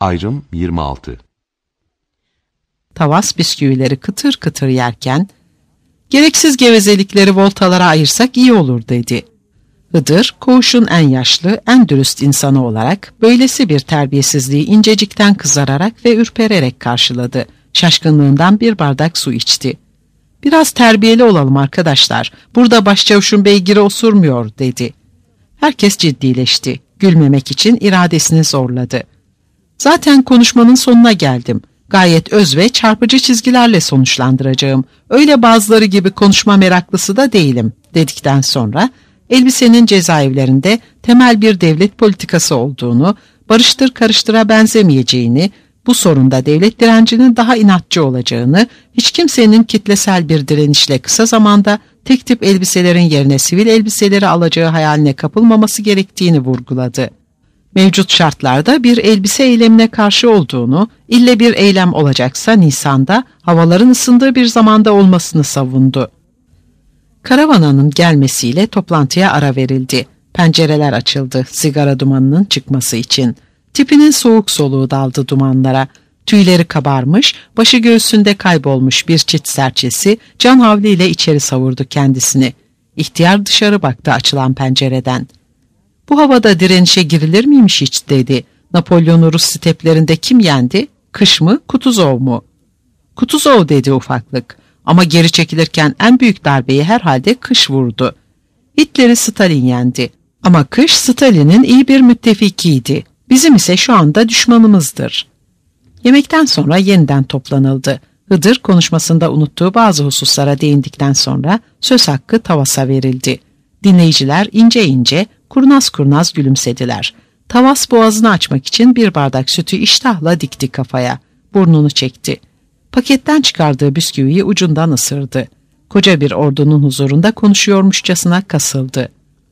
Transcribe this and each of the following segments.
Ayrım 26. Tavas bisküvileri kıtır kıtır yerken, "Gereksiz gevezelikleri voltalara ayırsak iyi olur," dedi. Hıdır, koğuşun en yaşlı, en dürüst insanı olarak böylesi bir terbiyesizliği incecikten kızararak ve ürpererek karşıladı. Şaşkınlığından bir bardak su içti. "Biraz terbiyeli olalım arkadaşlar, burada başçavuşun beygiri osurmuyor," dedi. Herkes ciddileşti. Gülmemek için iradesini zorladı. "Zaten konuşmanın sonuna geldim. Gayet öz ve çarpıcı çizgilerle sonuçlandıracağım. Öyle bazıları gibi konuşma meraklısı da değilim," dedikten sonra elbisenin cezaevlerinde temel bir devlet politikası olduğunu, barıştır karıştıra benzemeyeceğini, bu sorunda devlet direncinin daha inatçı olacağını, hiç kimsenin kitlesel bir direnişle kısa zamanda tek tip elbiselerin yerine sivil elbiseleri alacağı hayaline kapılmaması gerektiğini vurguladı. Mevcut şartlarda bir elbise eylemine karşı olduğunu, ille bir eylem olacaksa Nisan'da, havaların ısındığı bir zamanda olmasını savundu. Karavananın gelmesiyle toplantıya ara verildi. Pencereler açıldı sigara dumanının çıkması için. Tipinin soğuk soluğu daldı dumanlara. Tüyleri kabarmış, başı göğsünde kaybolmuş bir çit serçesi can havliyle içeri savurdu kendisini. İhtiyar dışarı baktı açılan pencereden. "Bu havada direnişe girilir miymiş hiç?" dedi. "Napolyon'u Rus steplerinde kim yendi? Kış mı, Kutuzov mu?" "Kutuzov," dedi ufaklık. "Ama geri çekilirken en büyük darbeyi herhalde kış vurdu. Hitler'i Stalin yendi. Ama kış Stalin'in iyi bir müttefikiydi. Bizim ise şu anda düşmanımızdır." Yemekten sonra yeniden toplanıldı. Hıdır konuşmasında unuttuğu bazı hususlara değindikten sonra söz hakkı Tavas'a verildi. Dinleyiciler ince ince, kurnaz kurnaz gülümsediler. Tavas boğazını açmak için bir bardak sütü iştahla dikti kafaya. Burnunu çekti. Paketten çıkardığı bisküviyi ucundan ısırdı. Koca bir ordunun huzurunda konuşuyormuşçasına kasıldı.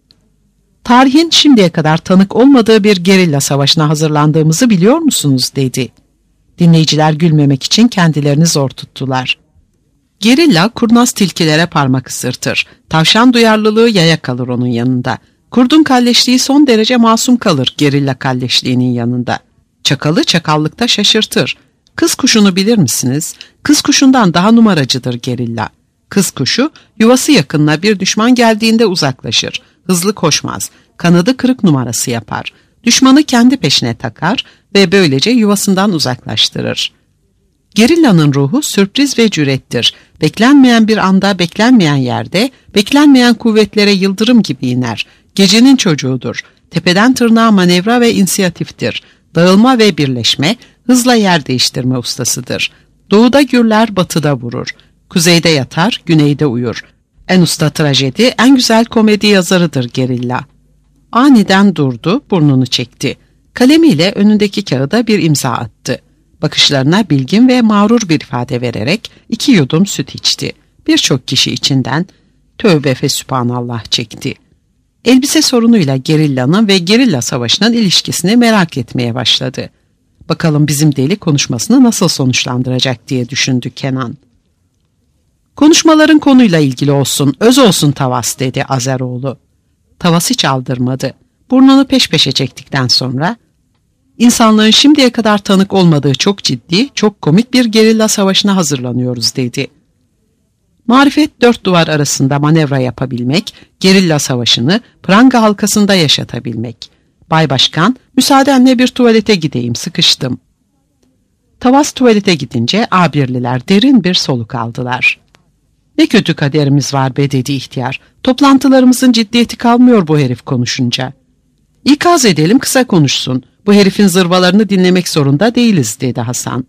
"Tarihin şimdiye kadar tanık olmadığı bir gerilla savaşına hazırlandığımızı biliyor musunuz?" dedi. Dinleyiciler gülmemek için kendilerini zor tuttular. Gerilla kurnaz tilkilere parmak ısırtır. Tavşan duyarlılığı yaya kalır onun yanında. Kurdun kalleşliği son derece masum kalır gerilla kalleşliğinin yanında. Çakalı çakallıkta şaşırtır. Kız kuşunu bilir misiniz? Kız kuşundan daha numaracıdır gerilla. Kız kuşu yuvası yakınına bir düşman geldiğinde uzaklaşır. Hızlı koşmaz. Kanadı kırık numarası yapar. Düşmanı kendi peşine takar ve böylece yuvasından uzaklaştırır. Gerillanın ruhu sürpriz ve cürettir. Beklenmeyen bir anda, beklenmeyen yerde, beklenmeyen kuvvetlere yıldırım gibi iner. Gecenin çocuğudur. Tepeden tırnağa manevra ve inisiyatiftir. Dağılma ve birleşme, hızla yer değiştirme ustasıdır. Doğuda gürler, batıda vurur. Kuzeyde yatar, güneyde uyur. En usta trajedi, en güzel komedi yazarıdır gerilla. Aniden durdu, burnunu çekti. Kalemiyle önündeki kağıda bir imza attı. Bakışlarına bilgin ve mağrur bir ifade vererek 2 yudum süt içti. Birçok kişi içinden "Tövbe fesübhanallah" çekti. Elbise sorunuyla gerillanın ve gerilla savaşının ilişkisini merak etmeye başladı. Bakalım bizim deli konuşmasını nasıl sonuçlandıracak diye düşündü Kenan. "Konuşmaların konuyla ilgili olsun, öz olsun Tavas," dedi Azeroğlu. Tavas hiç aldırmadı. Burnunu peş peşe çektikten sonra, "İnsanlığın şimdiye kadar tanık olmadığı çok ciddi, çok komik bir gerilla savaşına hazırlanıyoruz," dedi. Marifet 4 duvar arasında manevra yapabilmek, gerilla savaşını pranga halkasında yaşatabilmek. "Bay Başkan, müsaadenle bir tuvalete gideyim, sıkıştım." Tavas tuvalete gidince A1'liler derin bir soluk aldılar. "Ne kötü kaderimiz var be," dedi ihtiyar. "Toplantılarımızın ciddiyeti kalmıyor bu herif konuşunca." "İkaz edelim, kısa konuşsun. Bu herifin zırvalarını dinlemek zorunda değiliz," dedi Hasan.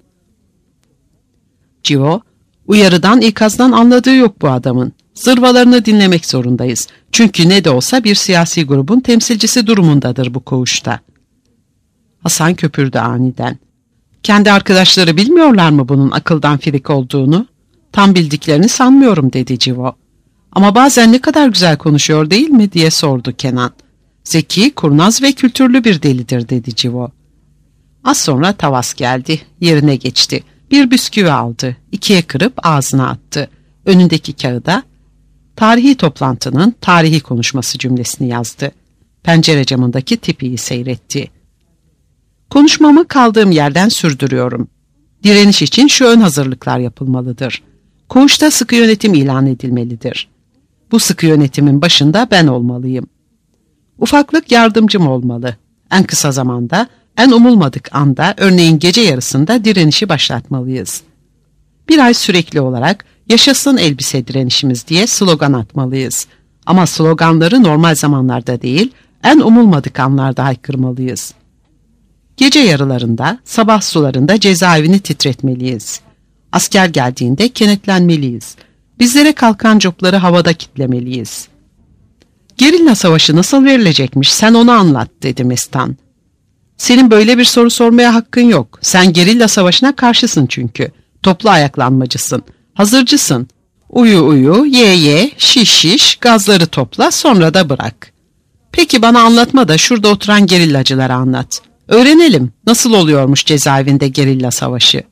Civo, "Uyarıdan ikazdan anladığı yok bu adamın. Zırvalarını dinlemek zorundayız. Çünkü ne de olsa bir siyasi grubun temsilcisi durumundadır bu koğuşta." Hasan köpürdü aniden. "Kendi arkadaşları bilmiyorlar mı bunun akıldan firik olduğunu?" "Tam bildiklerini sanmıyorum," dedi Civo. "Ama bazen ne kadar güzel konuşuyor değil mi?" diye sordu Kenan. "Zeki, kurnaz ve kültürlü bir delidir," dedi Civo. Az sonra Tavas geldi, yerine geçti. Bir bisküvi aldı, 2'ye kırıp ağzına attı. Önündeki kağıda "Tarihi toplantının tarihi konuşması" cümlesini yazdı. Pencere camındaki tipiyi seyretti. Konuşmamı kaldığım yerden sürdürüyorum. Direniş için şu ön hazırlıklar yapılmalıdır. Koğuşta sıkı yönetim ilan edilmelidir. Bu sıkı yönetimin başında ben olmalıyım. Ufaklık yardımcım olmalı. En kısa zamanda, en umulmadık anda, örneğin gece yarısında direnişi başlatmalıyız. Bir ay sürekli olarak yaşasın elbise direnişimiz diye slogan atmalıyız. Ama sloganları normal zamanlarda değil, en umulmadık anlarda haykırmalıyız. Gece yarılarında, sabah sularında cezaevini titretmeliyiz. Asker geldiğinde kenetlenmeliyiz. Bizlere kalkan copları havada kitlemeliyiz. Gerilla savaşı nasıl verilecekmiş, sen onu anlat, dedi Mestan. Senin böyle bir soru sormaya hakkın yok. Sen gerilla savaşına karşısın çünkü. Toplu ayaklanmacısın. Hazırcısın. Uyu uyu, ye ye, şiş şiş, gazları topla, sonra da bırak. Peki bana anlatma da şurada oturan gerillacılara anlat. Öğrenelim nasıl oluyormuş cezaevinde gerilla savaşı.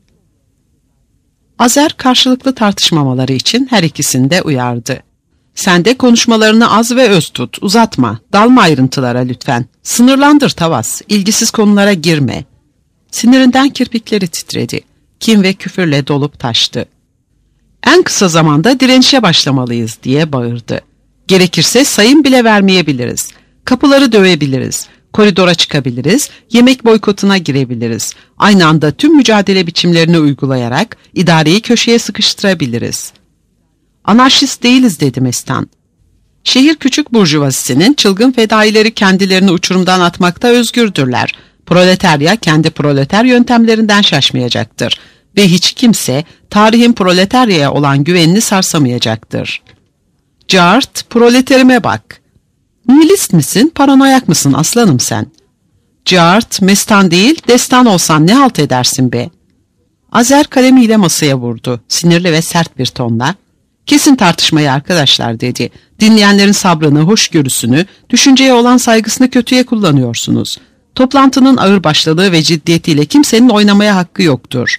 Azer karşılıklı tartışmamaları için her ikisini de uyardı. Sen de konuşmalarını az ve öz tut, uzatma, dalma ayrıntılara lütfen. Sınırlandır Tavas, ilgisiz konulara girme. Sinirinden kirpikleri titredi. Kin ve küfürle dolup taştı. En kısa zamanda direnişe başlamalıyız diye bağırdı. Gerekirse sayım bile vermeyebiliriz. Kapıları dövebiliriz. Koridora çıkabiliriz, yemek boykotuna girebiliriz. Aynı anda tüm mücadele biçimlerini uygulayarak idareyi köşeye sıkıştırabiliriz. Anarşist değiliz, dedi Mestan. Şehir küçük burjuvazisinin çılgın fedaileri kendilerini uçurumdan atmakta özgürdürler. Proletarya kendi proleter yöntemlerinden şaşmayacaktır. Ve hiç kimse tarihin proletaryaya olan güvenini sarsamayacaktır. Cart, proleterime bak. Nihilist misin, paranoyak mısın aslanım sen? Cart, Mestan değil, destan olsan ne halt edersin be? Azer kalemiyle masaya vurdu, sinirli ve sert bir tonla. Kesin tartışmayı arkadaşlar, dedi. Dinleyenlerin sabrını, hoşgörüsünü, düşünceye olan saygısını kötüye kullanıyorsunuz. Toplantının ağırbaşlılığı ve ciddiyetiyle kimsenin oynamaya hakkı yoktur.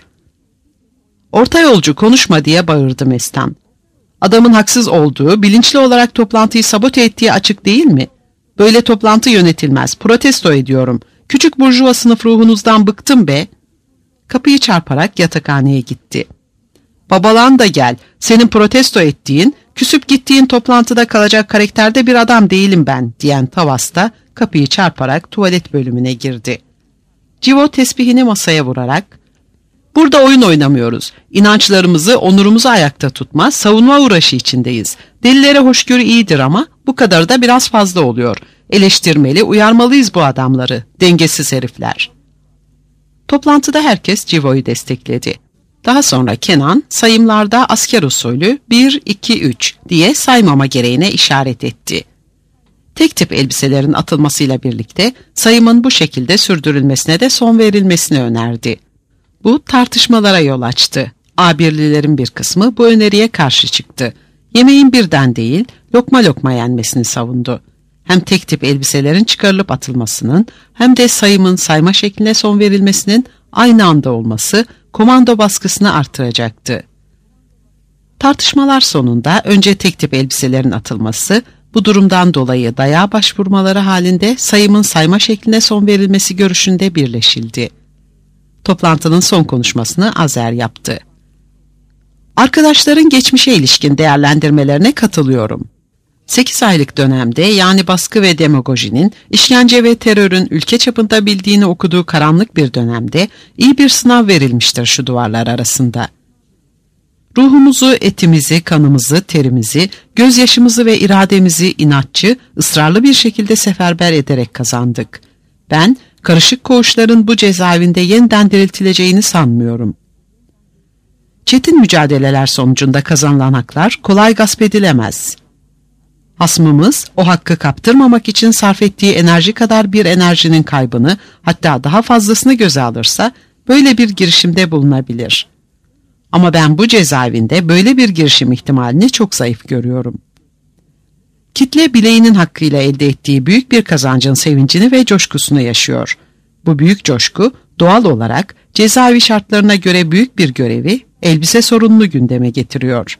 Orta yolcu konuşma, diye bağırdı Mestan. Adamın haksız olduğu, bilinçli olarak toplantıyı sabote ettiği açık değil mi? Böyle toplantı yönetilmez, protesto ediyorum. Küçük burjuva sınıf ruhunuzdan bıktım be. Kapıyı çarparak yatakhaneye gitti. Babalan da gel, senin protesto ettiğin, küsüp gittiğin toplantıda kalacak karakterde bir adam değilim ben, diyen Tavas da kapıyı çarparak tuvalet bölümüne girdi. Civo tesbihini masaya vurarak, burada oyun oynamıyoruz. İnançlarımızı, onurumuzu ayakta tutma, savunma uğraşı içindeyiz. Delilere hoşgörü iyidir ama bu kadar da biraz fazla oluyor. Eleştirmeli, uyarmalıyız bu adamları. Dengesiz herifler. Toplantıda herkes Civo'yu destekledi. Daha sonra Kenan sayımlarda asker usulü 1, 2, 3 diye saymama gereğine işaret etti. Tek tip elbiselerin atılmasıyla birlikte sayımın bu şekilde sürdürülmesine de son verilmesini önerdi. Bu tartışmalara yol açtı. A1'lilerin bir kısmı bu öneriye karşı çıktı. Yemeğin birden değil, lokma lokma yenmesini savundu. Hem tek tip elbiselerin çıkarılıp atılmasının hem de sayımın sayma şekline son verilmesinin aynı anda olması komando baskısını artıracaktı. Tartışmalar sonunda önce tek tip elbiselerin atılması, bu durumdan dolayı dayağa başvurmaları halinde sayımın sayma şekline son verilmesi görüşünde birleşildi. Toplantının son konuşmasını Azer yaptı. Arkadaşların geçmişe ilişkin değerlendirmelerine katılıyorum. 8 aylık dönemde, yani baskı ve demagojinin, işkence ve terörün ülke çapında bildiğini okuduğu karanlık bir dönemde iyi bir sınav verilmiştir şu duvarlar arasında. Ruhumuzu, etimizi, kanımızı, terimizi, gözyaşımızı ve irademizi inatçı, ısrarlı bir şekilde seferber ederek kazandık. Ben, karışık koğuşların bu cezaevinde yeniden diriltileceğini sanmıyorum. Çetin mücadeleler sonucunda kazanılan haklar kolay gasp edilemez. Hasmımız o hakkı kaptırmamak için sarf ettiği enerji kadar bir enerjinin kaybını, hatta daha fazlasını göze alırsa böyle bir girişimde bulunabilir. Ama ben bu cezaevinde böyle bir girişim ihtimalini çok zayıf görüyorum. Kitle bileğinin hakkıyla elde ettiği büyük bir kazancın sevincini ve coşkusunu yaşıyor. Bu büyük coşku doğal olarak cezaevi şartlarına göre büyük bir görevi, elbise sorununu gündeme getiriyor.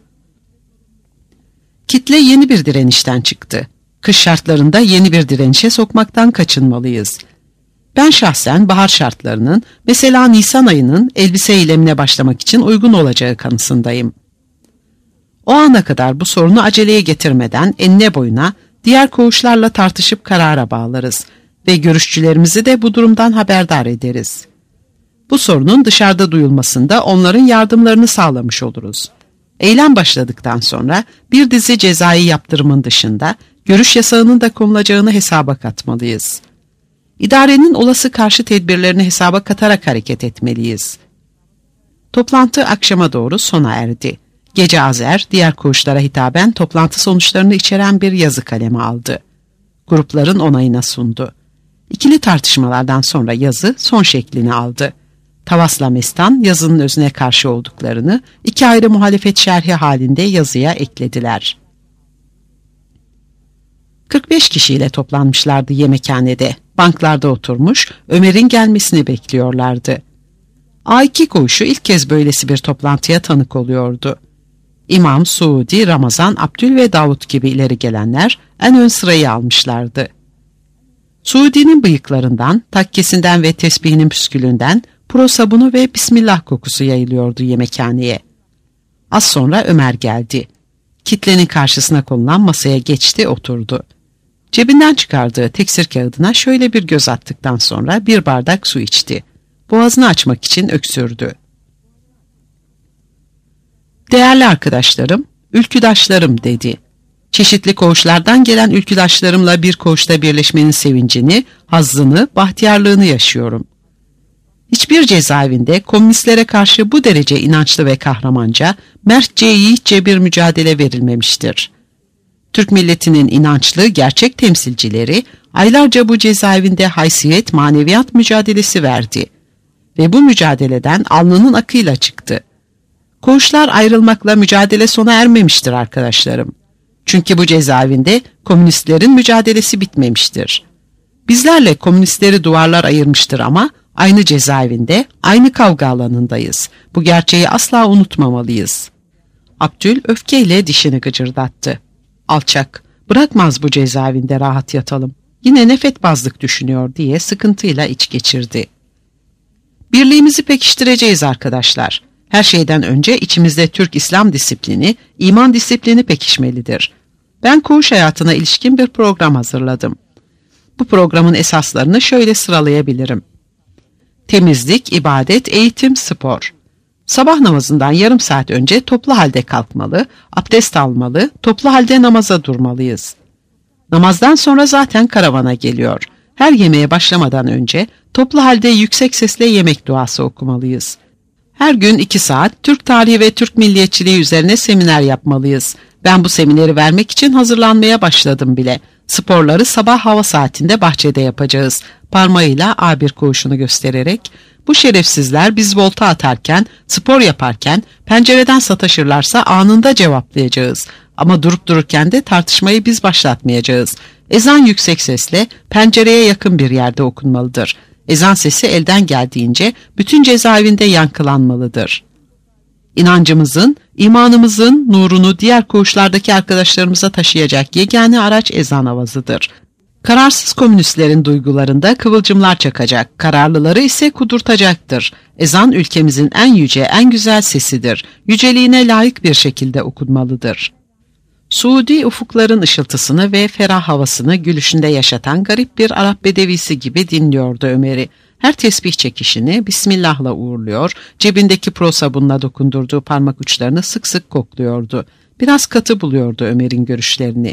Kitle yeni bir direnişten çıktı. Kış şartlarında yeni bir direnişe sokmaktan kaçınmalıyız. Ben şahsen bahar şartlarının, mesela Nisan ayının elbise eylemine başlamak için uygun olacağı kanısındayım. O ana kadar bu sorunu aceleye getirmeden enine boyuna diğer koğuşlarla tartışıp karara bağlarız ve görüşçülerimizi de bu durumdan haberdar ederiz. Bu sorunun dışarıda duyulmasında onların yardımlarını sağlamış oluruz. Eylem başladıktan sonra bir dizi cezai yaptırımın dışında görüş yasağının da konulacağını hesaba katmalıyız. İdarenin olası karşı tedbirlerini hesaba katarak hareket etmeliyiz. Toplantı akşama doğru sona erdi. Gece Azer diğer koğuşlara hitaben toplantı sonuçlarını içeren bir yazı kalemi aldı. Grupların onayına sundu. İkili tartışmalardan sonra yazı son şeklini aldı. Tavas'la Mestan yazının özüne karşı olduklarını iki ayrı muhalefet şerhi halinde yazıya eklediler. 45 kişiyle toplanmışlardı yemekhanede. Banklarda oturmuş Ömer'in gelmesini bekliyorlardı. A2 koğuşu ilk kez böylesi bir toplantıya tanık oluyordu. İmam, Suudi, Ramazan, Abdül ve Davut gibi ileri gelenler en ön sırayı almışlardı. Suudi'nin bıyıklarından, takkesinden ve tesbihinin püskülünden pro sabunu ve Bismillah kokusu yayılıyordu yemekhaneye. Az sonra Ömer geldi. Kitlenin karşısına konulan masaya geçti, oturdu. Cebinden çıkardığı teksir kağıdına şöyle bir göz attıktan sonra bir bardak su içti. Boğazını açmak için öksürdü. Değerli arkadaşlarım, ülküdaşlarım dedi. Çeşitli koğuşlardan gelen ülküdaşlarımla bir koğuşta birleşmenin sevincini, hazzını, bahtiyarlığını yaşıyorum. Hiçbir cezaevinde komünistlere karşı bu derece inançlı ve kahramanca, mertçe yiğitçe bir mücadele verilmemiştir. Türk milletinin inançlı, gerçek temsilcileri aylarca bu cezaevinde haysiyet, maneviyat mücadelesi verdi. Ve bu mücadeleden alnının akıyla çıktı. Koğuşlar ayrılmakla mücadele sona ermemiştir arkadaşlarım. Çünkü bu cezaevinde komünistlerin mücadelesi bitmemiştir. Bizlerle komünistleri duvarlar ayırmıştır ama aynı cezaevinde, aynı kavga alanındayız. Bu gerçeği asla unutmamalıyız. Abdül öfkeyle dişini gıcırdattı. Alçak, bırakmaz bu cezaevinde rahat yatalım. Yine nefetbazlık düşünüyor diye sıkıntıyla iç geçirdi. Birliğimizi pekiştireceğiz arkadaşlar. Her şeyden önce içimizde Türk-İslam disiplini, iman disiplini pekişmelidir. Ben koğuş hayatına ilişkin bir program hazırladım. Bu programın esaslarını şöyle sıralayabilirim. Temizlik, ibadet, eğitim, spor. Sabah namazından yarım saat önce toplu halde kalkmalı, abdest almalı, toplu halde namaza durmalıyız. Namazdan sonra zaten karavana geliyor. Her yemeğe başlamadan önce toplu halde yüksek sesle yemek duası okumalıyız. Her gün 2 saat Türk tarihi ve Türk milliyetçiliği üzerine seminer yapmalıyız. Ben bu semineri vermek için hazırlanmaya başladım bile. Sporları sabah hava saatinde bahçede yapacağız. Parmağıyla A1 koğuşunu göstererek, bu şerefsizler biz volta atarken, spor yaparken pencereden sataşırlarsa anında cevaplayacağız. Ama durup dururken de tartışmayı biz başlatmayacağız. Ezan yüksek sesle pencereye yakın bir yerde okunmalıdır. Ezan sesi elden geldiğince bütün cezaevinde yankılanmalıdır. İnancımızın, imanımızın nurunu diğer koğuşlardaki arkadaşlarımıza taşıyacak yegane araç ezan avazıdır. Kararsız komünistlerin duygularında kıvılcımlar çakacak, kararlıları ise kudurtacaktır. Ezan ülkemizin en yüce, en güzel sesidir. Yüceliğine layık bir şekilde okunmalıdır. Suudi ufukların ışıltısını ve ferah havasını gülüşünde yaşatan garip bir Arap bedevisi gibi dinliyordu Ömer'i. Her tesbih çekişini Bismillah'la uğurluyor, cebindeki pro sabunla dokundurduğu parmak uçlarını sık sık kokluyordu. Biraz katı buluyordu Ömer'in görüşlerini.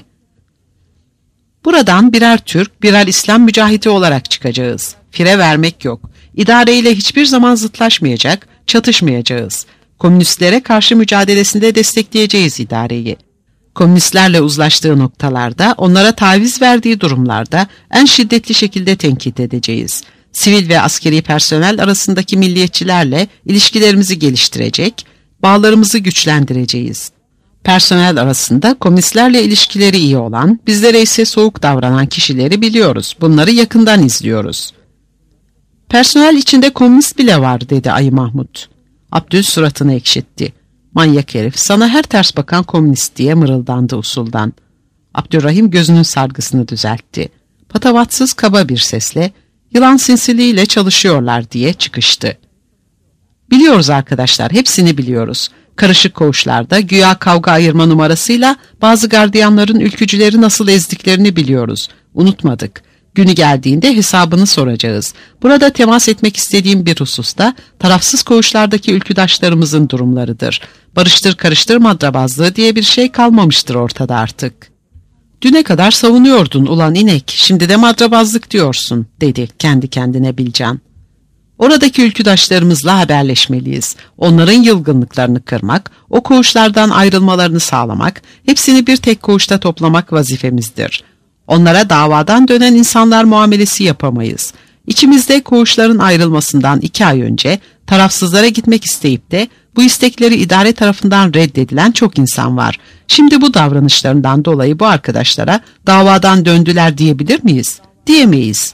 Buradan birer Türk, birer İslam mücahidi olarak çıkacağız. Fire vermek yok. İdareyle hiçbir zaman zıtlaşmayacak, çatışmayacağız. Komünistlere karşı mücadelesinde destekleyeceğiz idareyi. Komünistlerle uzlaştığı noktalarda, onlara taviz verdiği durumlarda en şiddetli şekilde tenkit edeceğiz. Sivil ve askeri personel arasındaki milliyetçilerle ilişkilerimizi geliştirecek, bağlarımızı güçlendireceğiz. Personel arasında komünistlerle ilişkileri iyi olan, bizlere ise soğuk davranan kişileri biliyoruz. Bunları yakından izliyoruz. Personel içinde komünist bile var dedi Ayı Mahmut. Abdül suratını ekşitti. Manyak herif, sana her ters bakan komünist diye mırıldandı usuldan. Abdülrahim gözünün sargısını düzeltti. Patavatsız kaba bir sesle, Yılan sinsiliğiyle çalışıyorlar diye çıkıştı. Biliyoruz arkadaşlar, hepsini biliyoruz. Karışık koğuşlarda güya kavga ayırma numarasıyla bazı gardiyanların ülkücüleri nasıl ezdiklerini biliyoruz. Unutmadık. Günü geldiğinde hesabını soracağız. Burada temas etmek istediğim bir hususta tarafsız koğuşlardaki ülküdaşlarımızın durumlarıdır. Barıştır karıştır madrabazlığı diye bir şey kalmamıştır ortada artık. Düne kadar savunuyordun ulan inek, şimdi de madrabazlık diyorsun, dedi kendi kendine Bilcan. Oradaki ülküdaşlarımızla haberleşmeliyiz. Onların yılgınlıklarını kırmak, o koğuşlardan ayrılmalarını sağlamak, hepsini bir tek koğuşta toplamak vazifemizdir. Onlara davadan dönen insanlar muamelesi yapamayız. İçimizde koğuşların ayrılmasından 2 ay önce tarafsızlara gitmek isteyip de bu istekleri idare tarafından reddedilen çok insan var. Şimdi bu davranışlarından dolayı bu arkadaşlara davadan döndüler diyebilir miyiz? Diyemeyiz.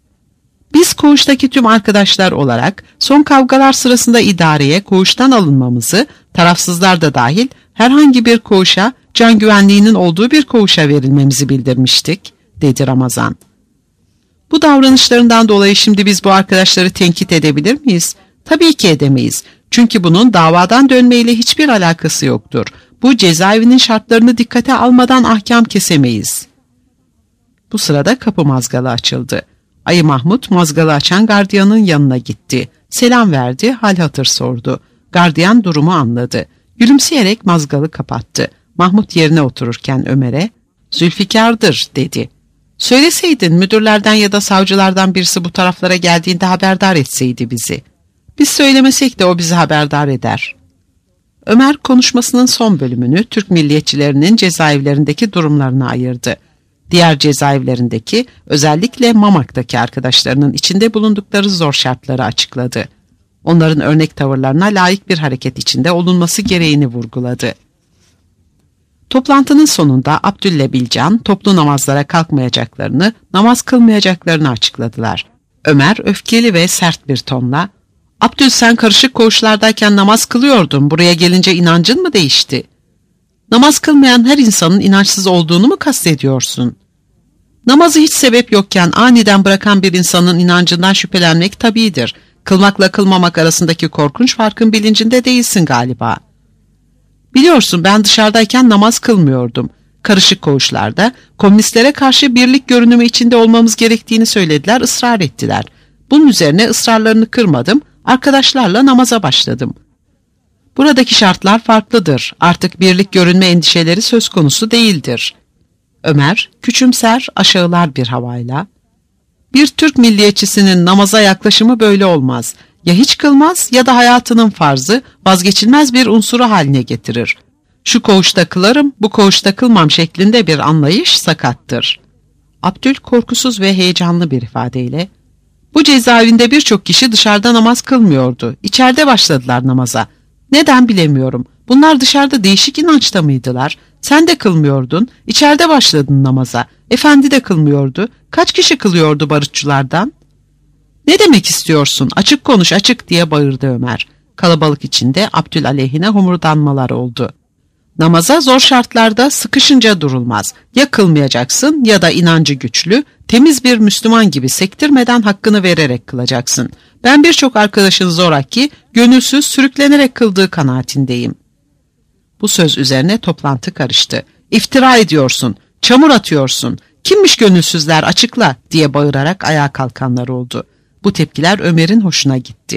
Biz koğuştaki tüm arkadaşlar olarak son kavgalar sırasında idareye koğuştan alınmamızı, tarafsızlar da dahil herhangi bir koğuşa, can güvenliğinin olduğu bir koğuşa verilmemizi bildirmiştik, dedi Ramazan. Bu davranışlarından dolayı şimdi biz bu arkadaşları tenkit edebilir miyiz? Tabii ki edemeyiz. Çünkü bunun davadan dönmeyle hiçbir alakası yoktur. Bu cezaevinin şartlarını dikkate almadan ahkam kesemeyiz. Bu sırada kapı mazgalı açıldı. Ayı Mahmut mazgalı açan gardiyanın yanına gitti. Selam verdi, hal hatır sordu. Gardiyan durumu anladı. Gülümseyerek mazgalı kapattı. Mahmut yerine otururken Ömer'e, "Zülfikar'dır," dedi. "Söyleseydin müdürlerden ya da savcılardan birisi bu taraflara geldiğinde haberdar etseydi bizi. Biz söylemesek de o bizi haberdar eder." Ömer konuşmasının son bölümünü Türk milliyetçilerinin cezaevlerindeki durumlarına ayırdı. Diğer cezaevlerindeki, özellikle Mamak'taki arkadaşlarının içinde bulundukları zor şartları açıkladı. Onların örnek tavırlarına layık bir hareket içinde olunması gereğini vurguladı. Toplantının sonunda Abdül'le Bilcan toplu namazlara kalkmayacaklarını, namaz kılmayacaklarını açıkladılar. Ömer öfkeli ve sert bir tonla, "Abdül, sen karışık koğuşlardayken namaz kılıyordun, buraya gelince inancın mı değişti? Namaz kılmayan her insanın inançsız olduğunu mu kastediyorsun? Namazı hiç sebep yokken aniden bırakan bir insanın inancından şüphelenmek tabiidir. Kılmakla kılmamak arasındaki korkunç farkın bilincinde değilsin galiba. Biliyorsun, ben dışarıdayken namaz kılmıyordum. Karışık koğuşlarda komünistlere karşı birlik görünümü içinde olmamız gerektiğini söylediler, ısrar ettiler. Bunun üzerine ısrarlarını kırmadım, arkadaşlarla namaza başladım. Buradaki şartlar farklıdır. Artık birlik görünme endişeleri söz konusu değildir." Ömer küçümser, aşağılar bir havayla, "Bir Türk milliyetçisinin namaza yaklaşımı böyle olmaz. Ya hiç kılmaz ya da hayatının farzı, vazgeçilmez bir unsuru haline getirir. Şu koğuşta kılarım, bu koğuşta kılmam şeklinde bir anlayış sakattır." Abdül korkusuz ve heyecanlı bir ifadeyle, "Bu cezaevinde birçok kişi dışarıda namaz kılmıyordu. İçeride başladılar namaza. Neden bilemiyorum. Bunlar dışarıda değişik inançta mıydılar? Sen de kılmıyordun. İçeride başladın namaza. Efendi de kılmıyordu. Kaç kişi kılıyordu barutçulardan?" "Ne demek istiyorsun? Açık konuş, açık," diye bağırdı Ömer. Kalabalık içinde Abdül aleyhine homurdanmalar oldu. "Namaza zor şartlarda sıkışınca durulmaz. Ya kılmayacaksın ya da inancı güçlü, temiz bir Müslüman gibi sektirmeden hakkını vererek kılacaksın. Ben birçok arkadaşın zoraki, gönülsüz, sürüklenerek kıldığı kanaatindeyim." Bu söz üzerine toplantı karıştı. "İftira ediyorsun, çamur atıyorsun. Kimmiş gönülsüzler, açıkla," diye bağırarak ayağa kalkanlar oldu. Bu tepkiler Ömer'in hoşuna gitti.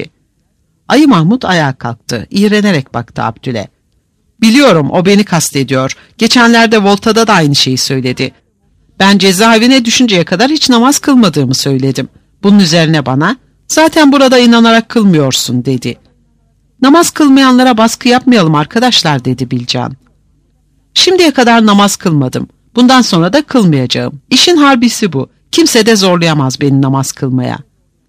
Ayı Mahmut ayağa kalktı, iğrenerek baktı Abdül'e. "Biliyorum, o beni kastediyor. Geçenlerde Volta'da da aynı şeyi söyledi. Ben cezaevine düşünceye kadar hiç namaz kılmadığımı söyledim. Bunun üzerine bana, 'Zaten burada inanarak kılmıyorsun,' dedi. Namaz kılmayanlara baskı yapmayalım arkadaşlar," dedi Bilcan. "Şimdiye kadar namaz kılmadım. Bundan sonra da kılmayacağım. İşin harbisi bu. Kimse de zorlayamaz beni namaz kılmaya."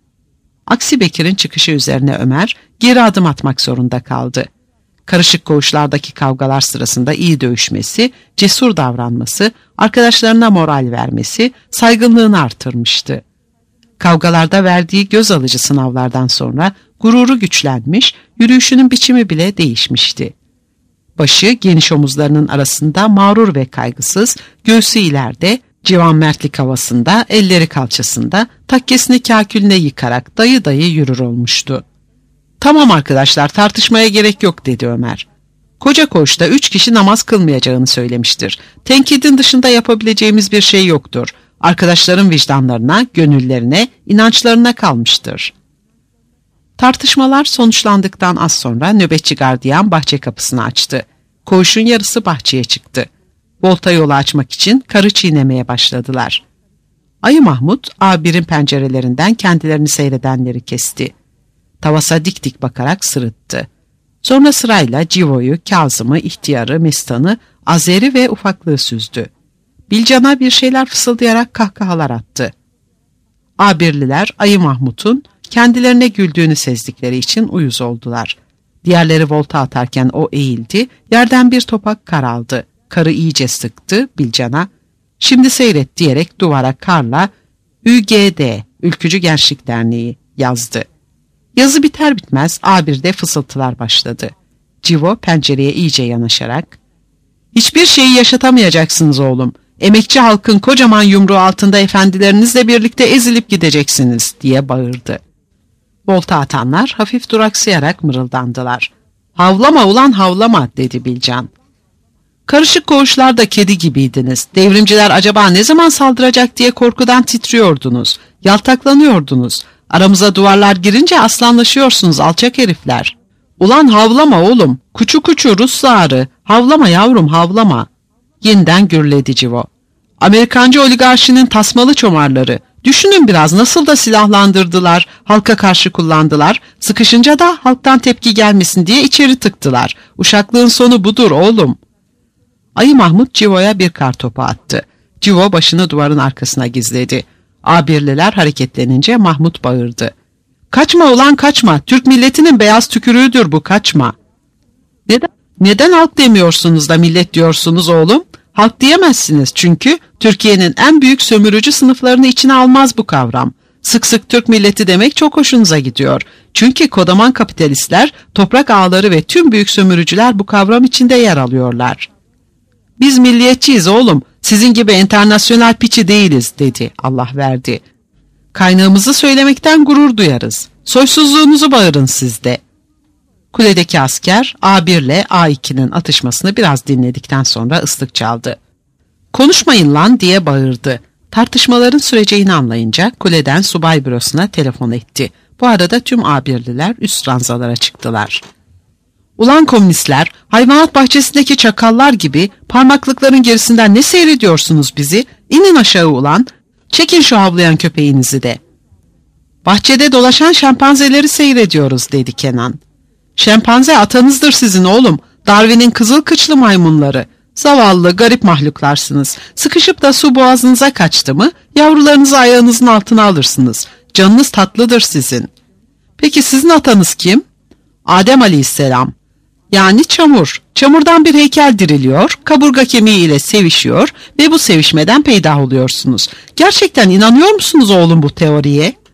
Aksi Bekir'in çıkışı üzerine Ömer geri adım atmak zorunda kaldı. Karışık koğuşlardaki kavgalar sırasında iyi dövüşmesi, cesur davranması, arkadaşlarına moral vermesi saygınlığını artırmıştı. Kavgalarda verdiği göz alıcı sınavlardan sonra gururu güçlenmiş, yürüyüşünün biçimi bile değişmişti. Başı geniş omuzlarının arasında mağrur ve kaygısız, göğsü ileride, Civan mertlik havasında, elleri kalçasında, takkesini kâkülüne yıkarak dayı dayı yürür olmuştu. "Tamam arkadaşlar, tartışmaya gerek yok," dedi Ömer. "Koca koğuşta 3 kişi namaz kılmayacağını söylemiştir. Tenkidin dışında yapabileceğimiz bir şey yoktur. Arkadaşların vicdanlarına, gönüllerine, inançlarına kalmıştır." Tartışmalar sonuçlandıktan az sonra nöbetçi gardiyan bahçe kapısını açtı. Koğuşun yarısı bahçeye çıktı. Volta yolu açmak için karı çiğnemeye başladılar. Ayı Mahmut, A1'in pencerelerinden kendilerini seyredenleri kesti. Tavasa dik dik bakarak sırıttı. Sonra sırayla Civo'yu, Kazım'ı, İhtiyar'ı, Mistan'ı, Azer'i ve ufaklığı süzdü. Bilcan'a bir şeyler fısıldayarak kahkahalar attı. A1'liler Ayı Mahmut'un kendilerine güldüğünü sezdikleri için uyuz oldular. Diğerleri volta atarken o eğildi, yerden bir topak kar aldı. Karı iyice sıktı Bilcan'a. "Şimdi seyret," diyerek duvara karla "ÜGD, Ülkücü Gençlik Derneği" yazdı. Yazı biter bitmez A1'de fısıltılar başladı. Civo pencereye iyice yanaşarak "Hiçbir şeyi yaşatamayacaksınız oğlum. Emekçi halkın kocaman yumruğu altında efendilerinizle birlikte ezilip gideceksiniz," diye bağırdı. Volta atanlar hafif duraksayarak mırıldandılar. "Havlama ulan havlama," dedi Bilcan. "Karışık koğuşlarda kedi gibiydiniz. Devrimciler acaba ne zaman saldıracak diye korkudan titriyordunuz. Yaltaklanıyordunuz. Aramıza duvarlar girince aslanlaşıyorsunuz alçak herifler. Ulan havlama oğlum. Kuçu kuçu Rus zağarı. Havlama yavrum havlama." Yeniden gürledi Civo. "Amerikancı oligarşinin tasmalı çomarları. Düşünün biraz nasıl da silahlandırdılar, halka karşı kullandılar. Sıkışınca da halktan tepki gelmesin diye içeri tıktılar. Uşaklığın sonu budur oğlum." Ayı Mahmut Civo'ya bir kartopu attı. Civo başını duvarın arkasına gizledi. A1'liler hareketlenince Mahmut bağırdı. "Kaçma ulan kaçma, Türk milletinin beyaz tükürüğüdür bu, kaçma." Neden halk demiyorsunuz da millet diyorsunuz oğlum? Halk diyemezsiniz çünkü Türkiye'nin en büyük sömürücü sınıflarını içine almaz bu kavram. Sık sık Türk milleti demek çok hoşunuza gidiyor. Çünkü kodaman kapitalistler, toprak ağaları ve tüm büyük sömürücüler bu kavram içinde yer alıyorlar. "Biz milliyetçiyiz oğlum, sizin gibi internasyonel piçi değiliz," dedi Allah verdi. "Kaynağımızı söylemekten gurur duyarız. Soysuzluğunuzu bağırın siz de." Kuledeki asker A1 ile A2'nin atışmasını biraz dinledikten sonra ıslık çaldı. "Konuşmayın lan," diye bağırdı. Tartışmaların süreceğini anlayınca kuleden subay bürosuna telefon etti. Bu arada tüm A1'liler üst ranzalara çıktılar. "Ulan komünistler, hayvanat bahçesindeki çakallar gibi parmaklıkların gerisinden ne seyrediyorsunuz bizi? İnin aşağı ulan, çekin şu havlayan köpeğinizi de." "Bahçede dolaşan şempanzeleri seyrediyoruz," dedi Kenan. "Şempanze atanızdır sizin oğlum. Darwin'in kızıl kıçlı maymunları. Zavallı, garip mahluklarsınız. Sıkışıp da su boğazınıza kaçtı mı, yavrularınızı ayağınızın altına alırsınız. Canınız tatlıdır sizin." "Peki sizin atanız kim?" "Adem Aleyhisselam. Yani çamur. Çamurdan bir heykel diriliyor, kaburga kemiği ile sevişiyor ve bu sevişmeden peydah oluyorsunuz. Gerçekten inanıyor musunuz oğlum bu teoriye?"